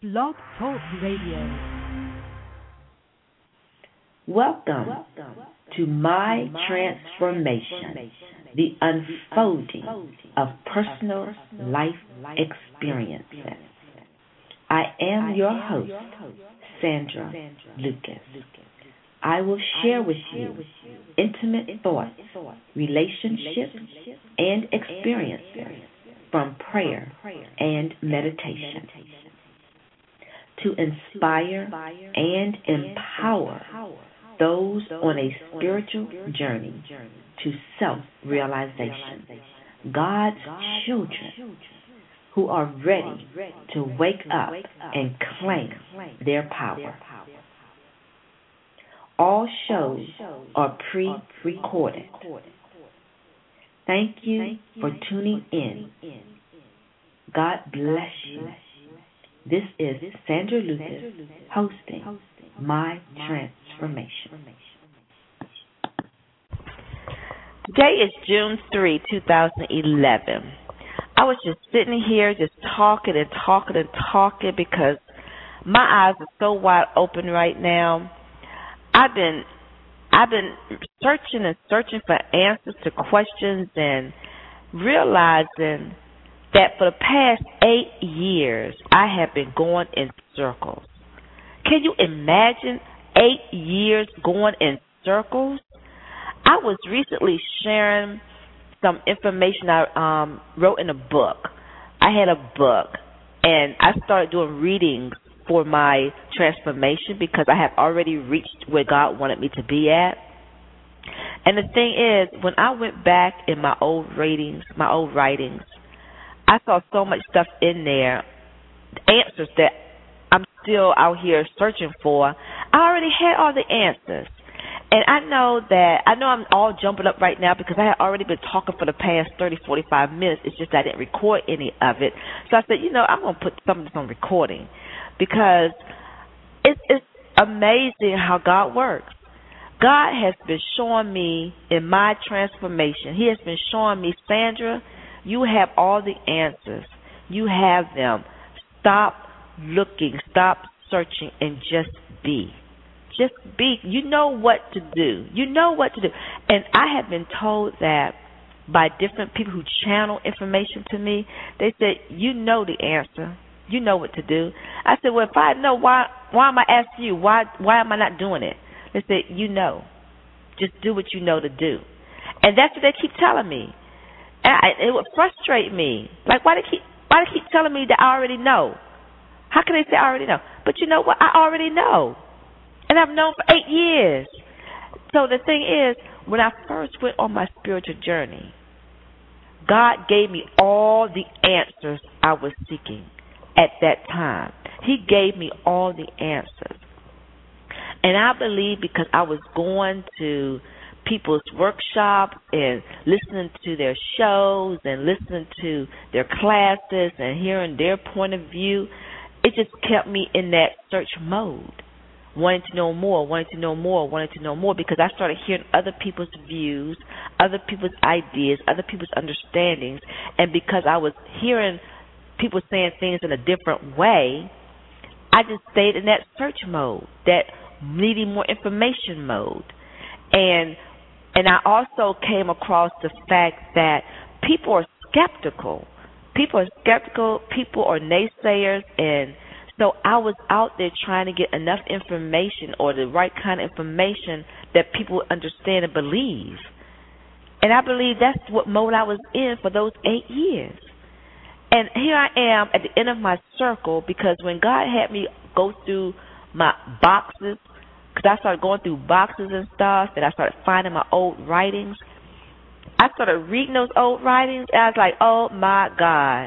Blog Talk Radio. Welcome to My Transformation, the unfolding of personal life experiences. I am your host, Sandra Lucas. I will share with you intimate thoughts, relationships, and experiences from prayer and meditation to inspire and empower those on a spiritual journey to self-realization, God's children who are ready to wake up and claim their power. All shows are pre-recorded. Thank you for tuning in. God bless you. This is Sandra Lucas hosting My Transformation. Today is June 3, 2011. I was just sitting here just talking because my eyes are so wide open right now. I've been searching for answers to questions and realizing that for the past 8 years, I have been going in circles. Can you imagine 8 years going in circles? I was recently sharing some information I wrote in a book. I had a book, and I started doing readings for my transformation because I have already reached where God wanted me to be at. And the thing is, when I went back in my old writings, I saw so much stuff in there, answers that I'm still out here searching for. I already had all the answers. And I know I'm all jumping up right now because I had already been talking for the past 30, 45 minutes. It's just I didn't record any of it. So I said, I'm going to put some of this on recording because it's amazing how God works. God has been showing me in my transformation. He has been showing me, Sandra, you have all the answers. You have them. Stop looking, stop searching, and just be. Just be. You know what to do. And I have been told that by different people who channel information to me. They said, you know the answer. You know what to do. I said, well, if I know, why am I asking you? Why am I not doing it? They said, you know. Just do what you know to do. And that's what they keep telling me. And it would frustrate me. Like, why they keep telling me that I already know? How can they say I already know? But you know what? I already know. And I've known for 8 years. So the thing is, when I first went on my spiritual journey, God gave me all the answers I was seeking at that time. He gave me all the answers. And I believe because I was going to people's workshops and listening to their shows and listening to their classes and hearing their point of view, it just kept me in that search mode, wanting to know more because I started hearing other people's views, other people's ideas, other people's understandings, and because I was hearing people saying things in a different way, I just stayed in that search mode, that needing more information mode. And I also came across the fact that people are skeptical. People are naysayers, and so I was out there trying to get enough information or the right kind of information that people understand and believe. And I believe that's what mode I was in for those 8 years. And here I am at the end of my circle because when God had me go through my boxes, because I started going through boxes and stuff, and I started finding my old writings. I started reading those old writings, and I was like, oh, my God.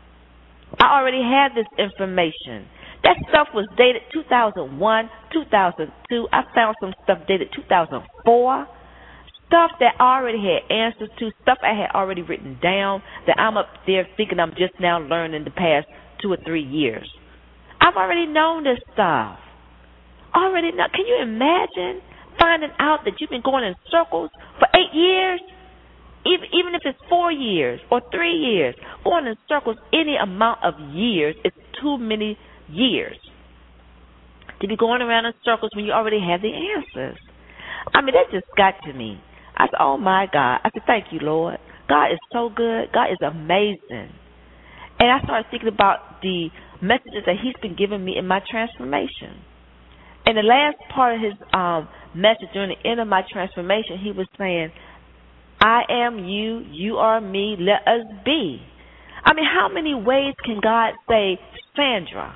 I already had this information. That stuff was dated 2001, 2002. I found some stuff dated 2004, stuff that I already had answers to, stuff I had already written down that I'm up there thinking I'm just now learning the past 2 or 3 years. I've already known this stuff. Already know. Can you imagine finding out that you've been going in circles for 8 years? Even if it's 4 years or 3 years, going in circles any amount of years is too many years to be going around in circles when you already have the answers. I mean, that just got to me. I said, oh, my God. I said, thank you, Lord. God is so good. God is amazing. And I started thinking about the messages that he's been giving me in my transformation. And the last part of his message during the end of my transformation, he was saying, I am you, you are me, let us be. I mean, how many ways can God say, Sandra,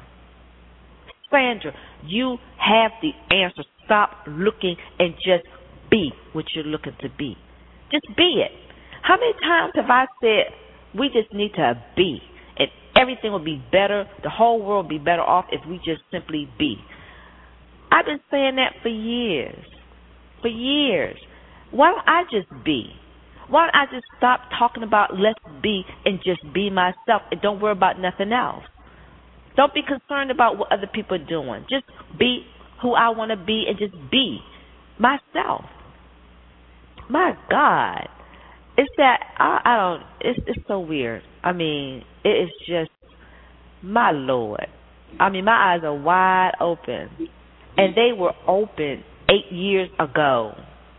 you have the answer. Stop looking and just be what you're looking to be. Just be it. How many times have I said, we just need to be, and everything will be better, the whole world will be better off if we just simply be. I've been saying that for years. For years. Why don't I just be? Why don't I just stop talking about let's be and just be myself and don't worry about nothing else? Don't be concerned about what other people are doing. Just be who I want to be and just be myself. My God. It's that, I don't, it's so weird. I mean, it is just, my Lord. I mean, my eyes are wide open. And they were open 8 years ago.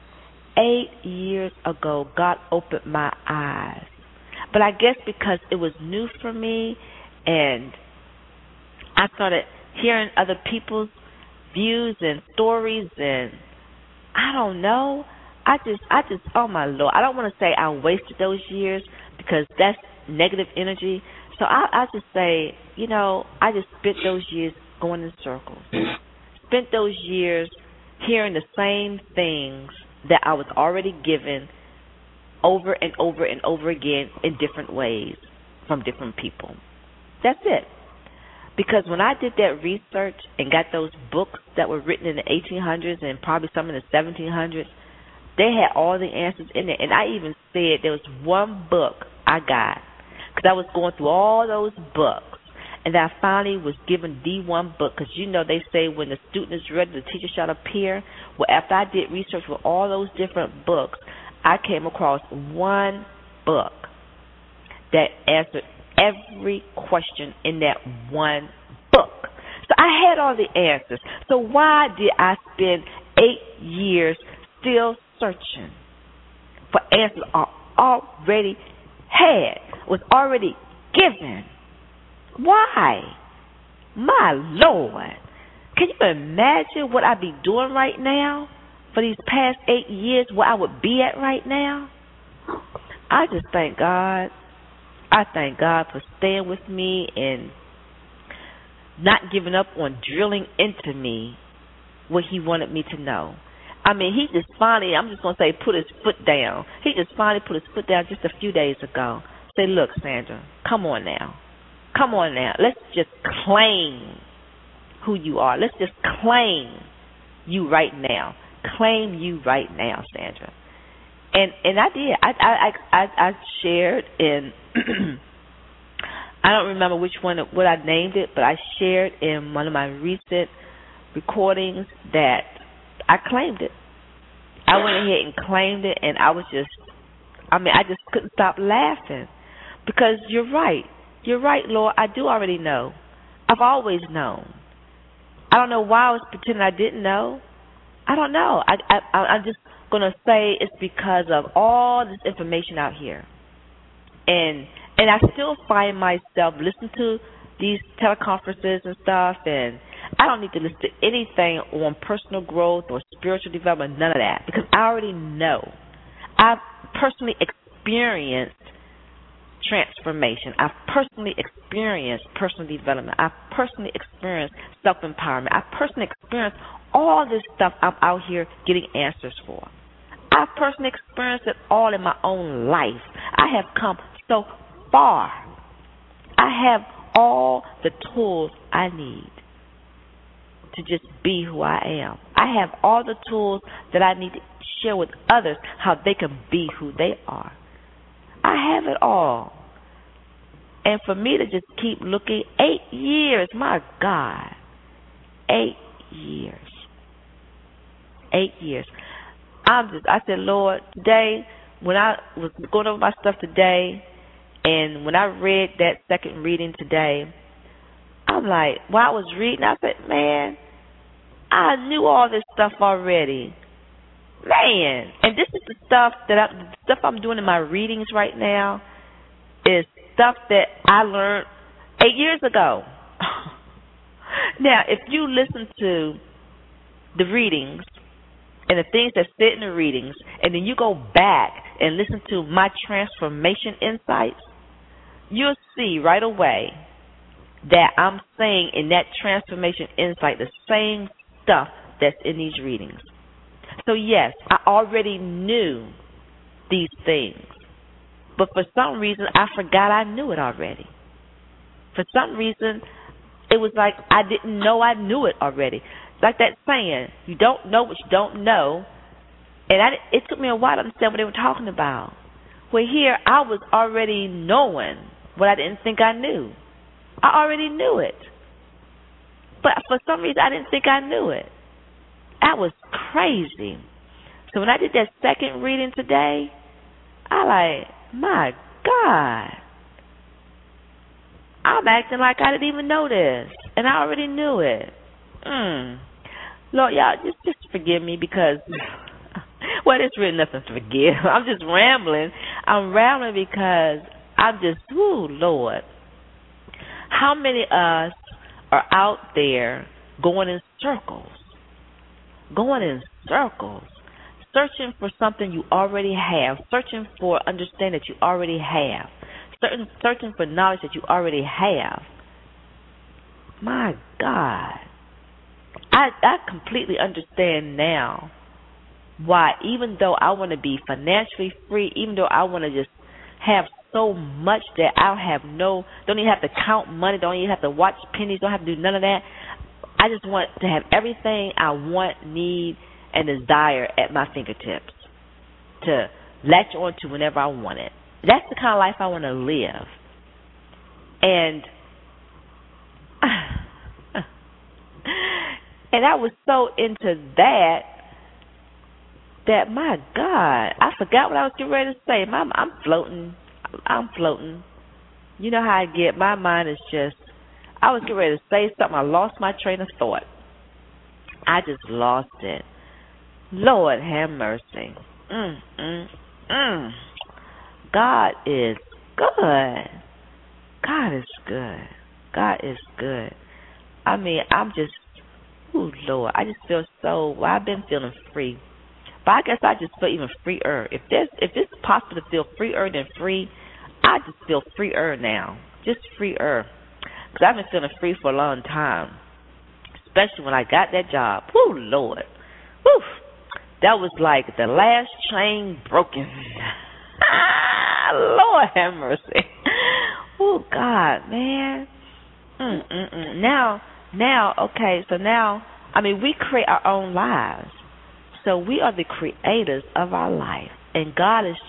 8 years ago, God opened my eyes. But I guess because it was new for me and I started hearing other people's views and stories and I don't know. I just, oh my Lord. I don't want to say I wasted those years because that's negative energy. So I just say, I just spent those years going in circles. Spent those years hearing the same things that I was already given over and over and over again in different ways from different people. That's it. Because when I did that research and got those books that were written in the 1800s and probably some in the 1700s, they had all the answers in it. And I even said there was one book I got because I was going through all those books. And I finally was given the one book because, they say when the student is ready, the teacher shall appear. Well, after I did research with all those different books, I came across one book that answered every question in that one book. So I had all the answers. So why did I spend 8 years still searching for answers I already had, was already given? Why? My Lord. Can you imagine what I'd be doing right now for these past 8 years, where I would be at right now? I just thank God. I thank God for staying with me and not giving up on drilling into me what he wanted me to know. I mean, he just finally, I'm just going to say, put his foot down. He just finally put his foot down just a few days ago. Say, look, Sandra, come on now. Come on now. Let's just claim who you are. Let's just claim you right now. Claim you right now, Sandra. And I did. I shared in I don't remember what I named it, but I shared in one of my recent recordings that I claimed it. I went ahead and claimed it, and I just couldn't stop laughing because you're right. You're right, Lord. I do already know. I've always known. I don't know why I was pretending I didn't know. I don't know. I'm just going to say it's because of all this information out here. And I still find myself listening to these teleconferences and stuff, and I don't need to listen to anything on personal growth or spiritual development, none of that, because I already know. I've personally experienced transformation. I've personally experienced personal development. I've personally experienced self-empowerment. I've personally experienced all this stuff I'm out here getting answers for. I've personally experienced it all in my own life. I have come so far. I have all the tools I need to just be who I am. I have all the tools that I need to share with others how they can be who they are. I have it all. And for me to just keep looking, 8 years, my God, 8 years. 8 years. I said, Lord, today when I was going over my stuff today, and when I read that second reading today, I'm like, while I was reading, I said, man, I knew all this stuff already. Man, and this is the stuff I'm doing in my readings right now is stuff that I learned 8 years ago. Now, if you listen to the readings and the things that sit in the readings, and then you go back and listen to my transformation insights, you'll see right away that I'm saying in that transformation insight the same stuff that's in these readings. So yes, I already knew these things, but for some reason I forgot I knew it already. For some reason, it was like I didn't know I knew it already. Like that saying, you don't know what you don't know. And it took me a while to understand what they were talking about. Well, here I was already knowing what I didn't think I knew. I already knew it. But for some reason, I didn't think I knew it. That was crazy. So when I did that second reading today, I like, my God. I'm acting like I didn't even know this, and I already knew it. Lord, y'all, just forgive me because, well, there's really nothing to forgive. I'm just rambling. I'm rambling because I'm just, Lord. How many of us are out there going in circles, searching for something you already have, searching for understanding that you already have, searching for knowledge that you already have? My God. I completely understand now why, even though I want to be financially free, even though I want to just have so much that I don't even have to count money, don't even have to watch pennies, don't have to do none of that. I just want to have everything I want, need, and desire at my fingertips to latch on to whenever I want it. That's the kind of life I want to live. And I was so into that my God, I forgot what I was getting ready to say. I'm floating. You know how I get. My mind is just, I was getting ready to say something. I lost my train of thought. I just lost it. Lord have mercy. God is good. God is good. God is good. I mean, I'm just, Lord, I just feel I've been feeling free. But I guess I just feel even freer. If it's possible to feel freer than free, I just feel freer now. Just freer. Because I've been feeling free for a long time. Especially when I got that job. Lord. That was like the last chain broken. Lord have mercy. God, man. Now, okay, so now, I mean, we create our own lives. So we are the creators of our life. And God is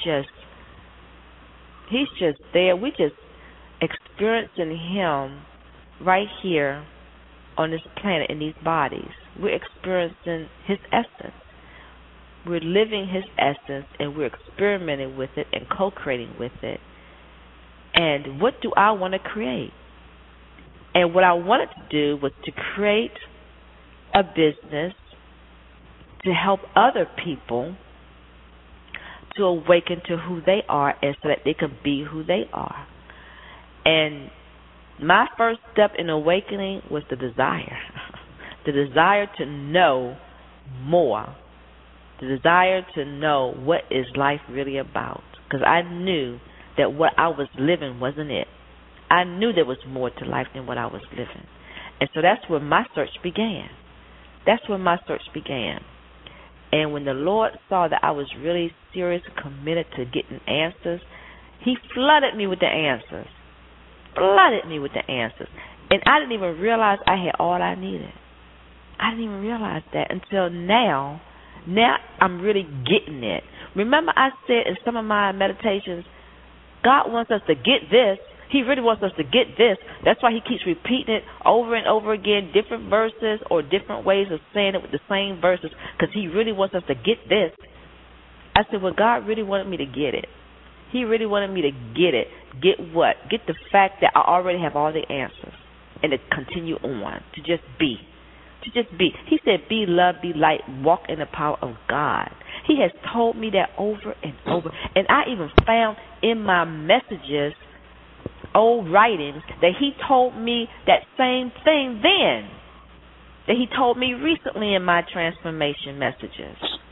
He's just there. We just experiencing Him right here on this planet in these bodies. We're experiencing His essence. We're living His essence, and we're experimenting with it and co-creating with it. And what do I want to create? And what I wanted to do was to create a business to help other people to awaken to who they are and so that they can be who they are. And my first step in awakening was the desire. The desire to know more. The desire to know what is life really about. Because I knew that what I was living wasn't it. I knew there was more to life than what I was living. And so that's where my search began. And when the Lord saw that I was really serious and committed to getting answers, He flooded me with the answers. And I didn't even realize I had all I needed. I didn't even realize that until now. Now I'm really getting it. Remember I said in some of my meditations, God wants us to get this. He really wants us to get this. That's why He keeps repeating it over and over again, different verses or different ways of saying it with the same verses, because He really wants us to get this. I said, well, God really wanted me to get it. He really wanted me to get it. Get what? Get the fact that I already have all the answers and to continue on, to just be. To just be. He said, be love, be light, walk in the power of God. He has told me that over and over. And I even found in my messages, old writings, that he told me that same thing then, that he told me recently in my transformation messages.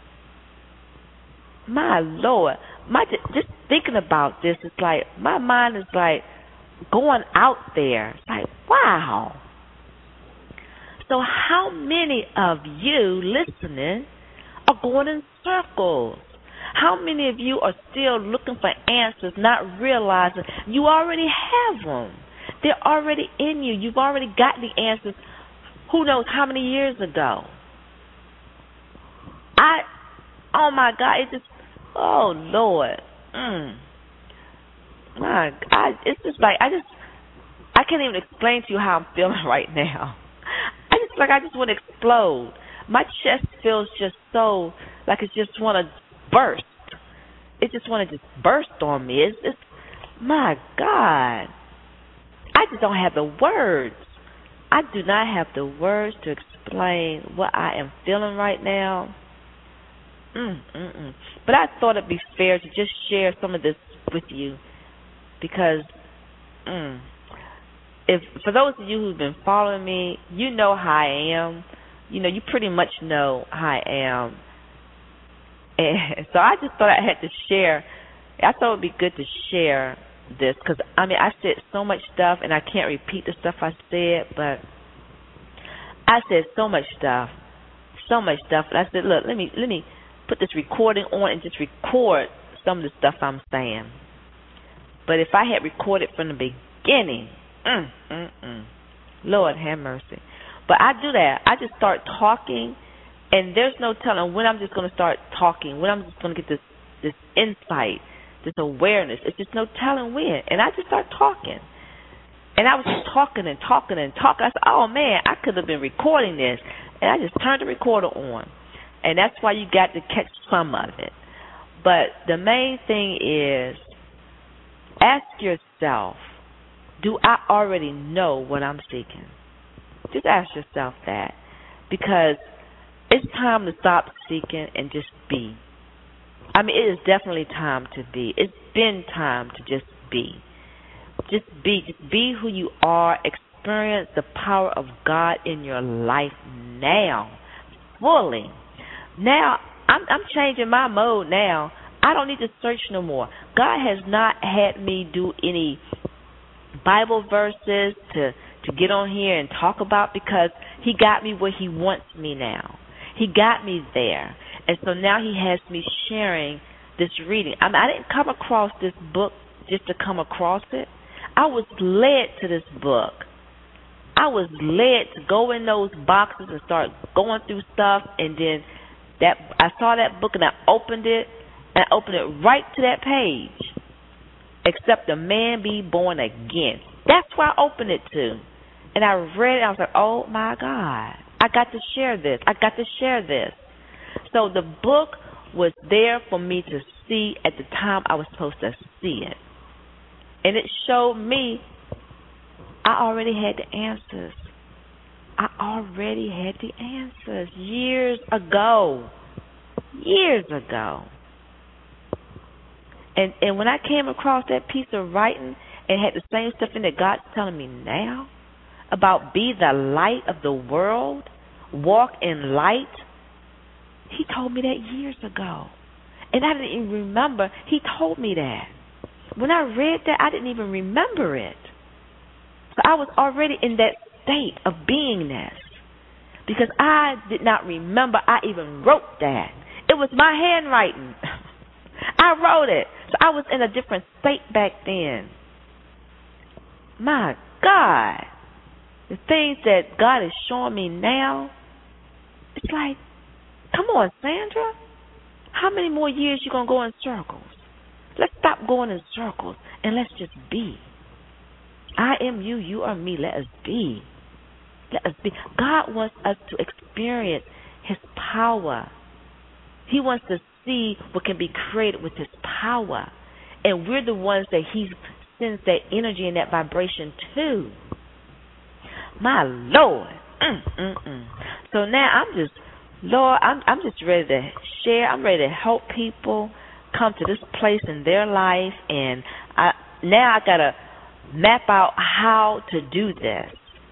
My Lord, just thinking about this, it's like my mind is like going out there. It's like, wow. So how many of you listening are going in circles? How many of you are still looking for answers, not realizing you already have them? They're already in you. You've already got the answers. Who knows how many years ago? Oh my God, it just, oh Lord. My God, it's just like, I can't even explain to you how I'm feeling right now. I just want to explode. My chest feels just so like it just want to burst. It just want to just burst on me. It's my God. I just don't have the words. I do not have the words to explain what I am feeling right now. But I thought it'd be fair to just share some of this with you because if for those of you who've been following me, you know how I am. You know, you pretty much know how I am. And so I just thought I had to share. I thought it would be good to share this because, I mean, I said so much stuff and I can't repeat the stuff I said, but I said so much stuff. And I said, look, let me put this recording on and just record some of the stuff I'm saying. But if I had recorded from the beginning, Lord have mercy. But I do that. I just start talking, and there's no telling when I'm just going to start talking, when I'm just going to get this insight, this awareness. It's just no telling when. And I just start talking. And I was just talking and talking and talking. I said, oh, man, I could have been recording this. And I just turned the recorder on. And that's why you got to catch some of it. But the main thing is, ask yourself, do I already know what I'm seeking? Just ask yourself that. Because it's time to stop seeking and just be. I mean, it is definitely time to be. It's been time to just be. Just be. Just be who you are. Experience the power of God in your life now, fully. Now, I'm changing my mode now. I don't need to search no more. God has not had me do any Bible verses to get on here and talk about because he got me where he wants me now. He got me there. And so now he has me sharing this reading. I mean, I didn't come across this book just to come across it. I was led to this book. I was led to go in those boxes and start going through stuff, and then I saw that book and I opened it, and I opened it right to that page. Except a man be born again. That's where I opened it to. And I read it, I was like, oh my God, I got to share this. So the book was there for me to see at the time I was supposed to see it. And it showed me I already had the answers. Years ago. And when I came across that piece of writing and had the same stuff in that God's telling me now about be the light of the world, walk in light, he told me that years ago. And I didn't even remember he told me that. When I read that, I didn't even remember it. So I was already in that state of beingness because I did not remember I even wrote that. It was my handwriting. I wrote it. So I was in a different state back then. My God. The things that God is showing me now, it's like, come on, Sandra. How many more years you going to go in circles? Let's stop going in circles and let's just be. I am you, you are me. Let us be. Let us be. God wants us to experience his power. He wants to see what can be created with His power. And we're the ones that He sends that energy and that vibration to. My Lord. So now I'm just ready to share. I'm ready to help people come to this place in their life, and I gotta map out how to do this.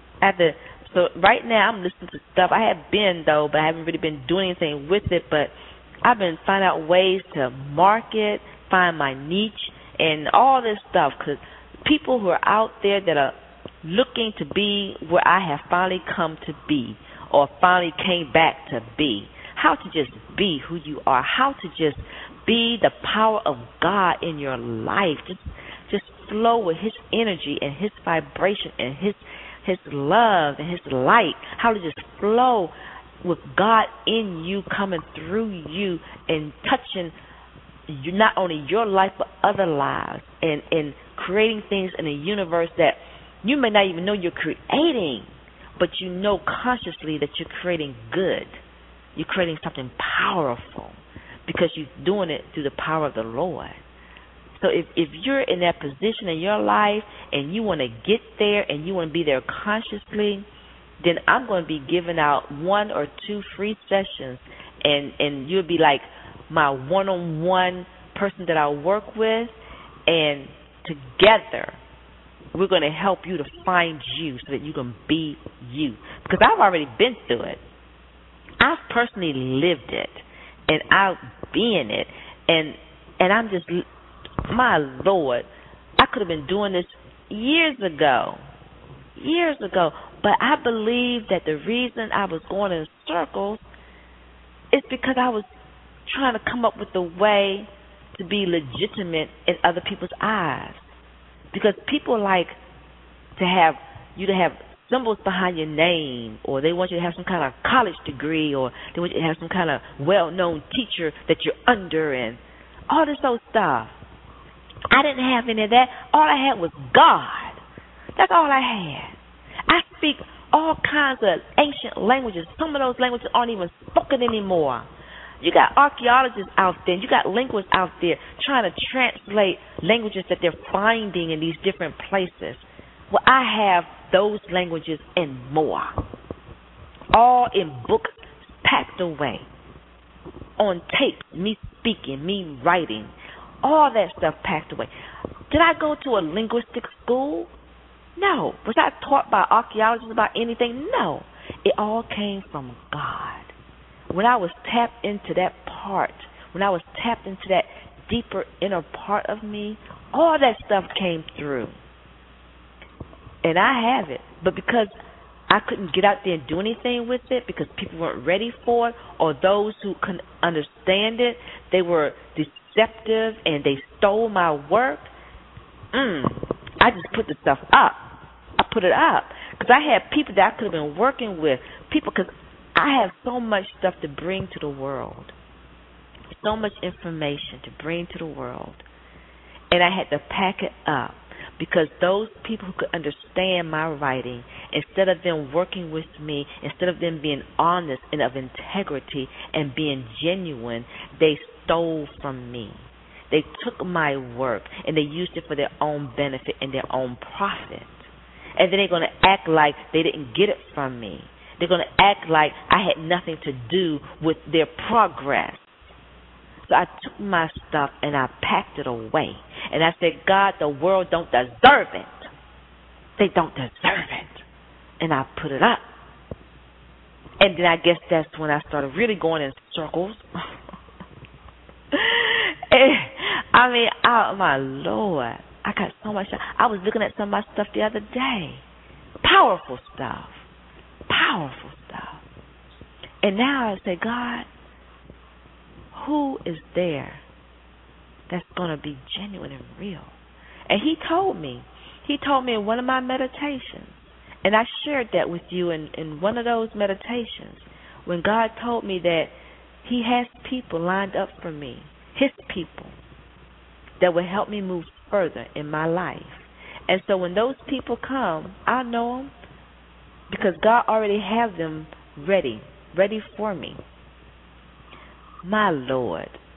So right now I'm listening to stuff. I have been though, but I haven't really been doing anything with it. But I've been finding out ways to market, find my niche, and all this stuff. Because people who are out there that are looking to be where I have finally come to be, or finally came back to be, how to just be who you are, how to just be the power of God in your life. Just flow with His energy and His vibration and His love and His light. How to just flow with God in you, coming through you and touching you, not only your life but other lives, and creating things in a universe that you may not even know you're creating, but you know consciously that you're creating good. You're creating something powerful because you're doing it through the power of the Lord. So if you're in that position in your life and you want to get there and you want to be there consciously, then I'm going to be giving out 1 or 2 free sessions, and you'll be like my one-on-one person that I work with, and together we're going to help you to find you so that you can be you. Because I've already been through it. I've personally lived it, and I've been it, and I'm just, my Lord, I could have been doing this years ago, but I believe that the reason I was going in circles is because I was trying to come up with a way to be legitimate in other people's eyes. Because people like to have you to have symbols behind your name, or they want you to have some kind of college degree, or they want you to have some kind of well-known teacher that you're under, and all this old stuff. I didn't have any of that. All I had was God. That's all I had. I speak all kinds of ancient languages. Some of those languages aren't even spoken anymore. You got archaeologists out there, you got linguists out there trying to translate languages that they're finding in these different places. Well, I have those languages and more, all in books packed away, on tape, me speaking, me writing, all that stuff packed away. Did I go to a linguistic school? No. Was I taught by archaeologists about anything? No. It all came from God. When I was tapped into that part, when I was tapped into that deeper inner part of me, all that stuff came through. And I have it. But because I couldn't get out there and do anything with it, because people weren't ready for it, or those who couldn't understand it, they were deceptive and they stole my work, I just put the stuff up. I put it up. Because I had people that I could have been working with, people, because I have so much stuff to bring to the world, so much information to bring to the world, and I had to pack it up, because those people who could understand my writing, instead of them working with me, instead of them being honest and of integrity and being genuine, they stole from me. They took my work and they used it for their own benefit and their own profit. And then they're going to act like they didn't get it from me. They're going to act like I had nothing to do with their progress. So I took my stuff and I packed it away. And I said, God, the world don't deserve it. They don't deserve it. And I put it up. And then I guess that's when I started really going in circles. I mean, oh my Lord, I got so much stuff. I was looking at some of my stuff the other day. Powerful stuff. Powerful stuff. And now I say, God, who is there that's going to be genuine and real? And He told me in one of my meditations, and I shared that with you in one of those meditations, when God told me that He has people lined up for me, His people, that will help me move further in my life. And so when those people come, I know them because God already have them ready for me. My Lord,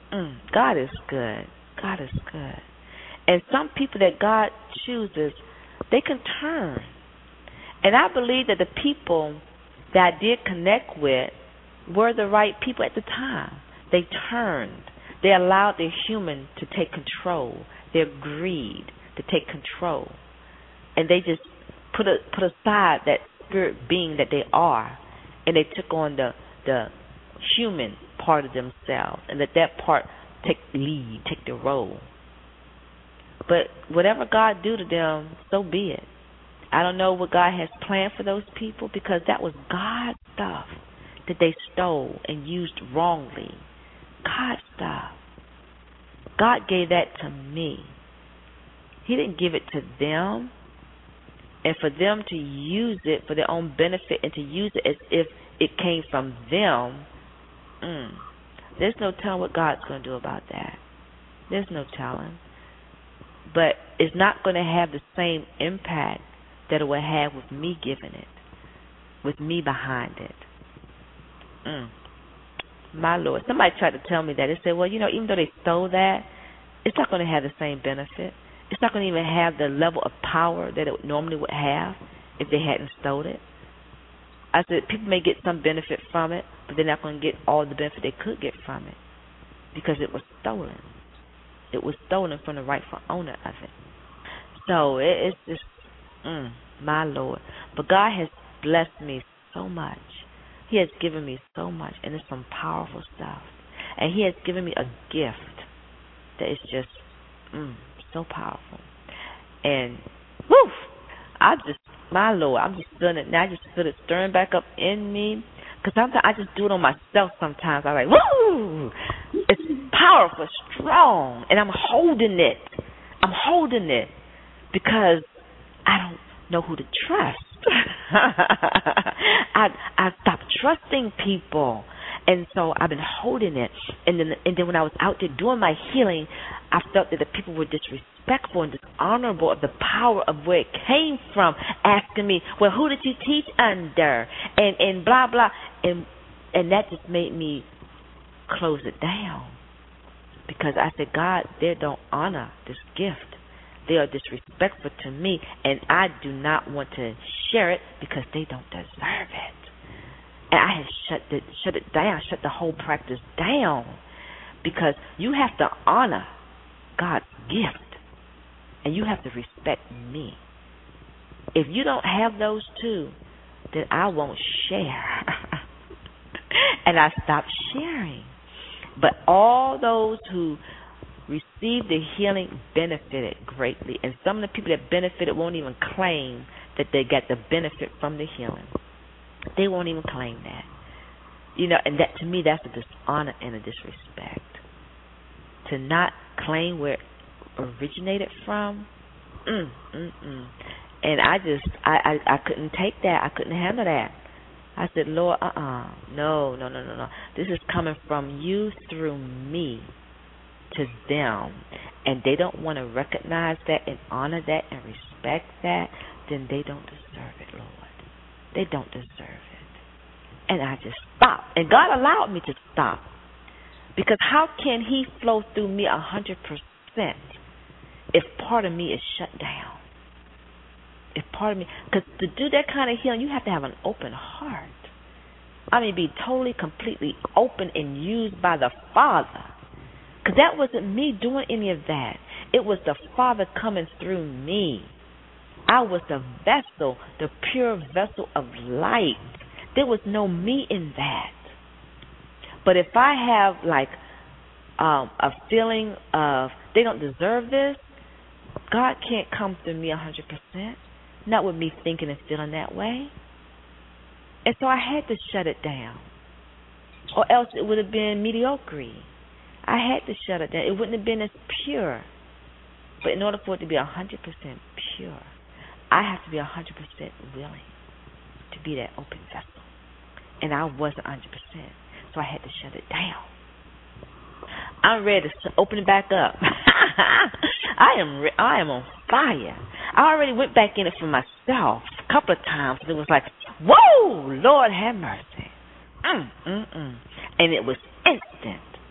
God is good. God is good. And some people that God chooses, they can turn. And I believe that the people that I did connect with were the right people at the time. They turned. They allowed their human to take control, their greed to take control. And they just put aside that spirit being that they are, and they took on the human part of themselves, and let that part take lead, take the role. But whatever God do to them, so be it. I don't know what God has planned for those people, because that was God's stuff that they stole and used wrongly. God's stuff. God gave that to me. He didn't give it to them. And for them to use it for their own benefit and to use it as if it came from them, there's no telling what God's going to do about that. There's no telling. But it's not going to have the same impact that it would have with me giving it, with me behind it. My Lord. Somebody tried to tell me that. They said, well, even though they stole that, it's not going to have the same benefit. It's not going to even have the level of power that it normally would have if they hadn't stolen it. I said, people may get some benefit from it, but they're not going to get all the benefit they could get from it because it was stolen. It was stolen from the rightful owner of it. So it's just, my Lord. But God has blessed me so much. He has given me so much, and it's some powerful stuff. And He has given me a gift that is just so powerful. And, my Lord, I'm just feeling it now. I just feel it stirring back up in me. Because sometimes I just do it on myself sometimes. I'm like, woo! It's powerful, strong, and I'm holding it. I'm holding it because I don't know who to trust. I stopped trusting people. And so I've been holding it. And then when I was out there doing my healing, I felt that the people were disrespectful and dishonorable of the power of where it came from, asking me, well, who did you teach under? And blah, blah. And that just made me close it down. Because I said, God, they don't honor this gift. They are disrespectful to me, and I do not want to share it because they don't deserve it. And I had shut it down, shut the whole practice down, because you have to honor God's gift, and you have to respect me. If you don't have those two, then I won't share. And I stopped sharing. But all those who received the healing benefited greatly, and some of the people that benefited won't even claim that they got the benefit from the healing. They won't even claim that. And that, to me, that's a dishonor and a disrespect. To not claim where it originated from, And I couldn't take that. I couldn't handle that. I said, Lord, no. This is coming from you through me to them. And they don't want to recognize that and honor that and respect that, then they don't deserve it, Lord. They don't deserve it. And I just stopped. And God allowed me to stop. Because how can He flow through me 100% if part of me is shut down? If part of me, because to do that kind of healing, you have to have an open heart. I mean, be totally, completely open and used by the Father. Because that wasn't me doing any of that. It was the Father coming through me. I was the vessel, the pure vessel of light. There was no me in that. But if I have like a feeling of they don't deserve this, God can't come through me 100%. Not with me thinking and feeling that way. And so I had to shut it down. Or else it would have been mediocre. I had to shut it down. It wouldn't have been as pure. But in order for it to be 100% pure, I have to be 100% willing to be that open vessel. And I wasn't 100%. So I had to shut it down. I'm ready to open it back up. I am on fire. I already went back in it for myself a couple of times. It was like, whoa, Lord have mercy. And it was instant.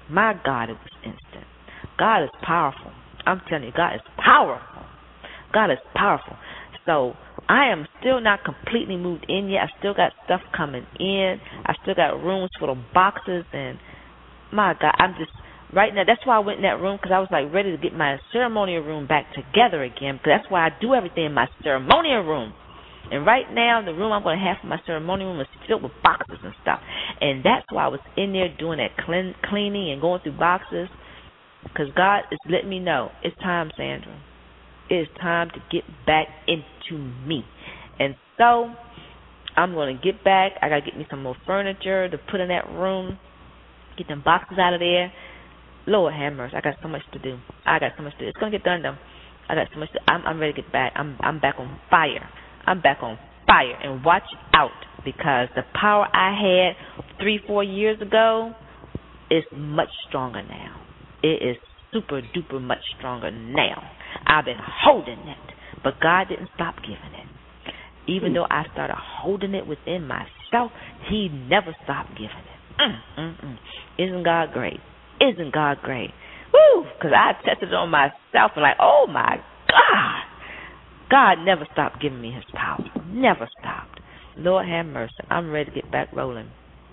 My God, it was instant. God is powerful. I'm telling you, God is powerful. God is powerful. So I am still not completely moved in yet. I still got stuff coming in. I still got rooms full of boxes, and my God, I'm just right now. That's why I went in that room, because I was like ready to get my ceremonial room back together again. Because that's why I do everything in my ceremonial room. And right now, the room I'm going to have for my ceremonial room is filled with boxes and stuff. And that's why I was in there doing that cleaning and going through boxes. Because God is letting me know, it's time, Sandra. It is time to get back into me. And so I'm going to get back. I got to get me some more furniture to put in that room, get them boxes out of there. Lord have mercy. I got so much to do. It's going to get done, though. I got so much to do. I'm ready to get back. I'm back on fire. I'm back on fire. And watch out, because the power I had 3-4 years ago is much stronger now. It is super duper much stronger now. I've been holding it, but God didn't stop giving it. Even though I started holding it within myself, He never stopped giving it. Isn't God great? Isn't God great? Woo! Because I tested it on myself and like, oh my God. God never stopped giving me His power. Never stopped. Lord have mercy. I'm ready to get back rolling.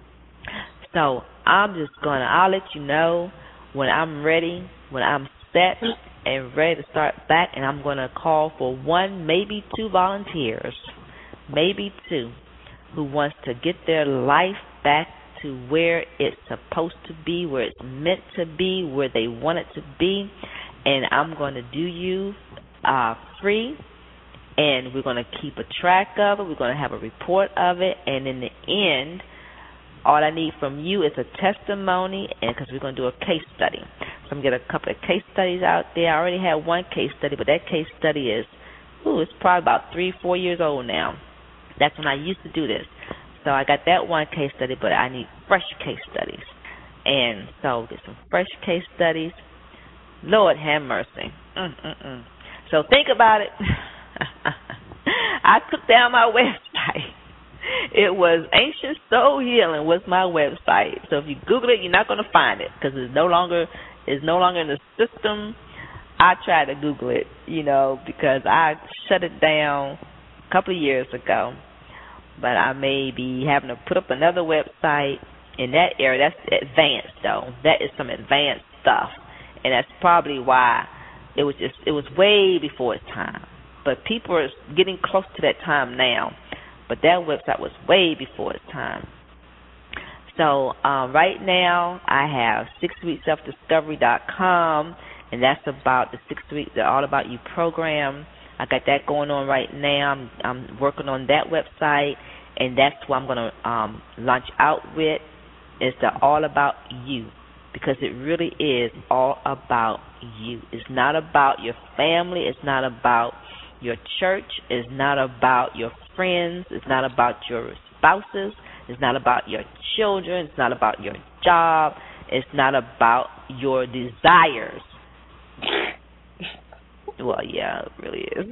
So I'll let you know when I'm ready, when I'm set and ready to start back, and I'm going to call for 1, maybe 2 volunteers, maybe 2, who wants to get their life back to where it's supposed to be, where it's meant to be, where they want it to be. And I'm going to do you free, and we're going to keep a track of it. We're going to have a report of it, and in the end, all I need from you is a testimony, and because we're going to do a case study. So I'm going to get a couple of case studies out there. I already had one case study, but that case study is, it's probably about 3-4 years old now. That's when I used to do this. So I got that one case study, but I need fresh case studies. And so get some fresh case studies. Lord have mercy. So think about it. I took down my website. It was Ancient Soul Healing was my website. So if you Google it, you're not going to find it because it's no longer in the system. I tried to Google it, because I shut it down a couple of years ago. But I may be having to put up another website in that area. That's advanced, though. That is some advanced stuff. And that's probably why it was way before its time. But people are getting close to that time now. But that website was way before its time. So right now I have 6weekselfdiscovery.com, and that's about the 6 week, the All About You program. I got that going on right now. I'm working on that website, and that's what I'm going to launch out with. It's the All About You, because it really is all about you. It's not about your family. It's not about your church. It's not about your friends. It's not about your spouses. It's not about your children. It's not about your job. It's not about your desires. Well, yeah, it really is.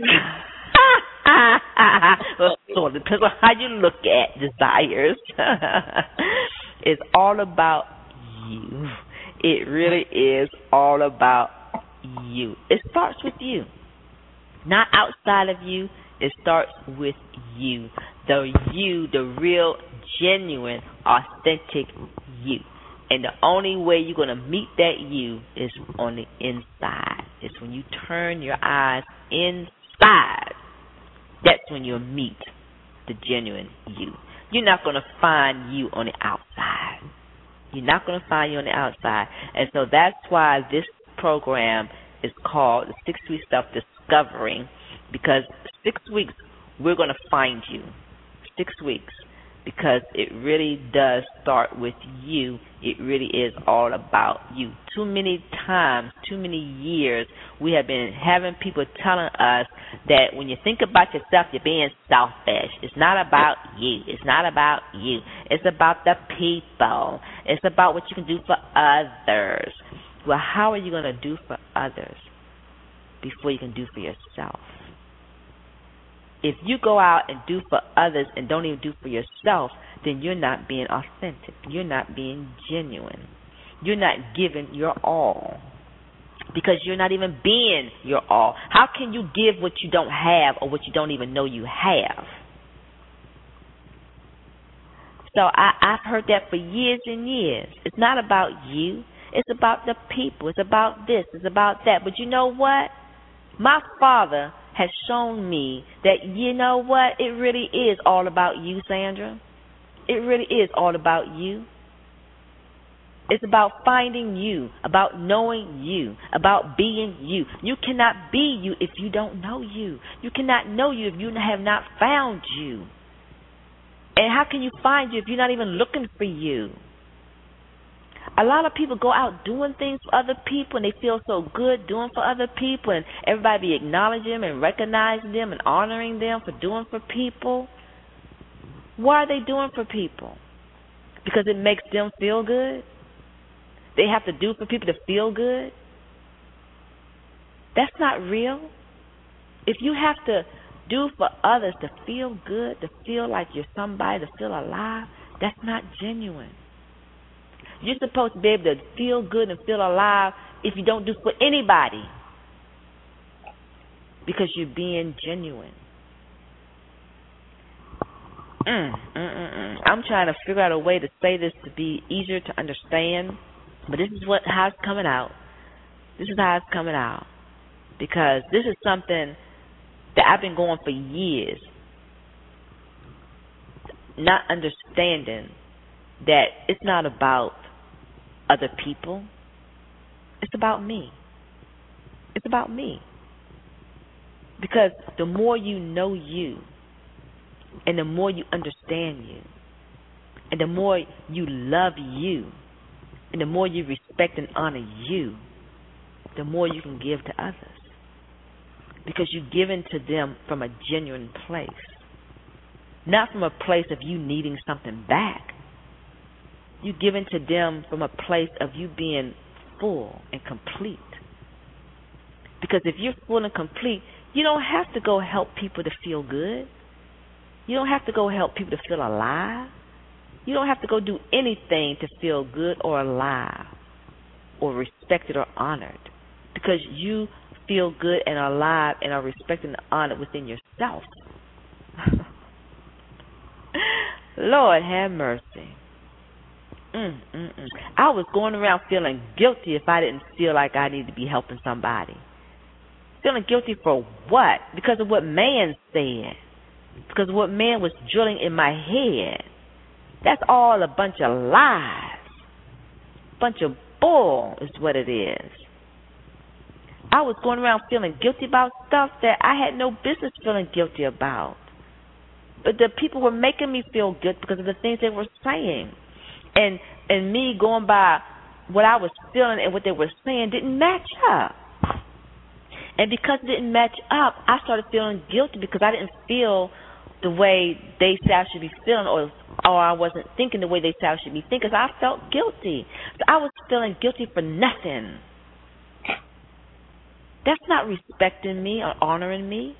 Well, so it depends on how you look at desires. It's all about you. It really is all about you. It starts with you. Not outside of you. It starts with you. The real, genuine, authentic you. And the only way you're going to meet that you is on the inside. It's when you turn your eyes inside. That's when you'll meet the genuine you. You're not going to find you on the outside. You're not going to find you on the outside. And so that's why this program is called the 6 Week Self-Discovery, because 6 weeks we're going to find you. 6 weeks. Because it really does start with you. It really is all about you. Too many times, too many years, we have been having people telling us that when you think about yourself, you're being selfish. It's not about you. It's not about you. It's about the people. It's about what you can do for others. Well, how are you going to do for others before you can do for yourself? If you go out and do for others and don't even do for yourself, then you're not being authentic. You're not being genuine. you're not giving your all. Because you're not even being your all. How can you give what you don't have or what you don't even know you have? So I've heard that for years and years. It's not about you. It's about the people. It's about this. It's about that. But you know what? My Father has shown me that, you know what? It really is all about you, Sandra. It really is all about you. It's about finding you, about knowing you, about being you. You cannot be you if you don't know you. You cannot know you if you have not found you. And how can you find you if you're not even looking for you? A lot of people go out doing things for other people, and they feel so good doing for other people, and everybody be acknowledging them and recognizing them and honoring them for doing for people. Why are they doing for people? Because it makes them feel good? They have to do for people to feel good? That's not real. If you have to do for others to feel good, to feel like you're somebody, to feel alive, that's not genuine. You're supposed to be able to feel good and feel alive if you don't do for anybody, because you're being genuine. I'm trying to figure out a way to say this to be easier to understand, but this is how it's coming out. This is how it's coming out, because this is something that I've been going for years, not understanding that it's not about other people. It's about me. It's about me. Because the more you know you, and the more you understand you, and the more you love you, and the more you respect and honor you, the more you can give to others. Because you're giving to them from a genuine place, not from a place of you needing something back. You're giving to them from a place of you being full and complete. Because if you're full and complete, you don't have to go help people to feel good. You don't have to go help people to feel alive. You don't have to go do anything to feel good or alive or respected or honored, because you feel good and alive and are respected and honored within yourself. Lord have mercy. I was going around feeling guilty if I didn't feel like I needed to be helping somebody. Feeling guilty for what? Because of what man said. Because of what man was drilling in my head. That's all a bunch of lies. Bunch of bull is what it is. I was going around feeling guilty about stuff that I had no business feeling guilty about. But the people were making me feel good because of the things they were saying. And me going by what I was feeling and what they were saying didn't match up. And because it didn't match up, I started feeling guilty because I didn't feel the way they said I should be feeling, or I wasn't thinking the way they said I should be thinking. So I felt guilty. So I was feeling guilty for nothing. That's not respecting me or honoring me.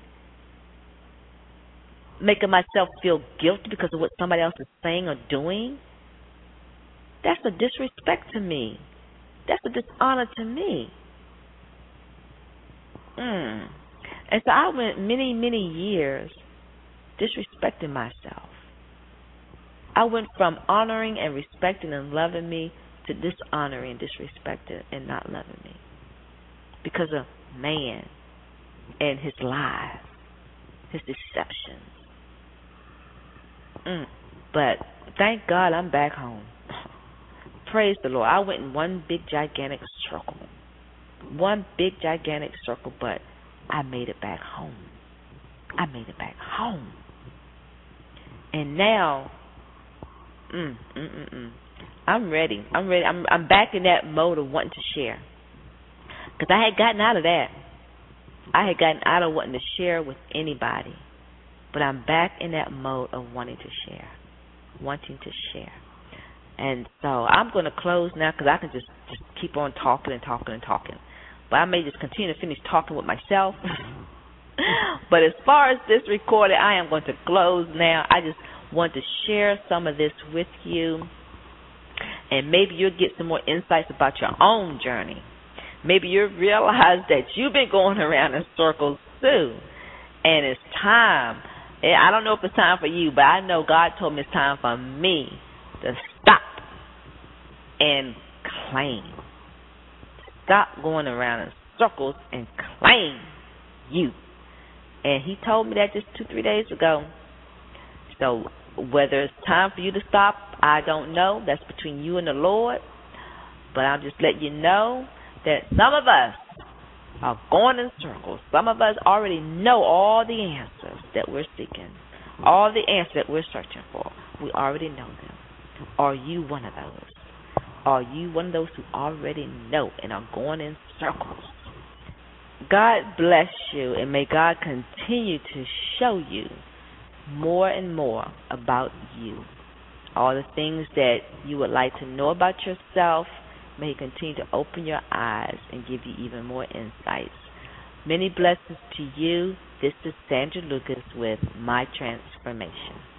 Making myself feel guilty because of what somebody else is saying or doing. That's a disrespect to me. That's a dishonor to me. And so I went many, many years disrespecting myself. I went from honoring and respecting and loving me to dishonoring and disrespecting and not loving me because of man and his lies, his deceptions. But thank God I'm back home. Praise the Lord. I went in one big gigantic circle. One big gigantic circle, but I made it back home. I made it back home. And now, I'm ready. I'm back in that mode of wanting to share. Because I had gotten out of that. I had gotten out of wanting to share with anybody. But I'm back in that mode of wanting to share. Wanting to share. And so I'm going to close now because I can just keep on talking and talking and talking. But I may just continue to finish talking with myself. But as far as this recording, I am going to close now. I just want to share some of this with you. And maybe you'll get some more insights about your own journey. Maybe you'll realize that you've been going around in circles too. And it's time. I don't know if it's time for you, but I know God told me it's time for me to stop and claim. Stop going around in circles and claim you. And he told me that just 2-3 days ago. So whether it's time for you to stop, I don't know. That's between you and the Lord. But I'll just let you know that some of us are going in circles. Some of us already know all the answers that we're seeking, all the answers that we're searching for. We already know them. Are you one of those? Are you one of those who already know and are going in circles? God bless you, and may God continue to show you more and more about you. All the things that you would like to know about yourself, may He continue to open your eyes and give you even more insights. Many blessings to you. This is Sandra Lucas with My Transformation.